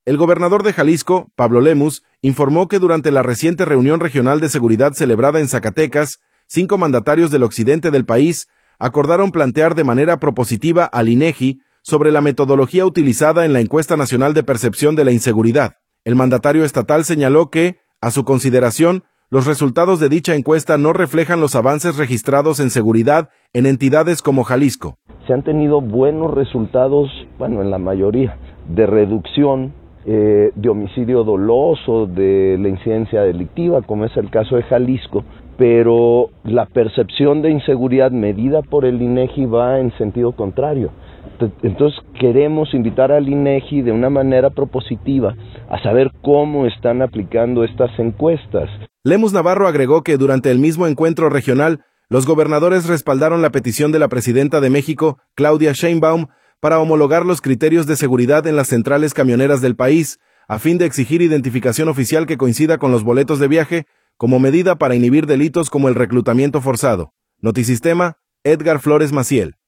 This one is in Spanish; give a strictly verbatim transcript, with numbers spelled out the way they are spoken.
El gobernador de Jalisco, Pablo Lemus, informó que durante la reciente reunión regional de seguridad celebrada en Zacatecas, cinco mandatarios del occidente del país acordaron plantear de manera propositiva al INEGI sobre la metodología utilizada en la Encuesta Nacional de Percepción de la Inseguridad. El mandatario estatal señaló que, a su consideración, los resultados de dicha encuesta no reflejan los avances registrados en seguridad en entidades como Jalisco. Se han tenido buenos resultados, bueno, en la mayoría, de reducción eh, de homicidio doloso, de la incidencia delictiva, como es el caso de Jalisco, pero la percepción de inseguridad medida por el INEGI va en sentido contrario. Entonces queremos invitar al INEGI de una manera propositiva a saber cómo están aplicando estas encuestas. Lemus Navarro agregó que durante el mismo encuentro regional, los gobernadores respaldaron la petición de la presidenta de México, Claudia Sheinbaum, para homologar los criterios de seguridad en las centrales camioneras del país, a fin de exigir identificación oficial que coincida con los boletos de viaje, como medida para inhibir delitos como el reclutamiento forzado. Notisistema, Edgar Flores Maciel.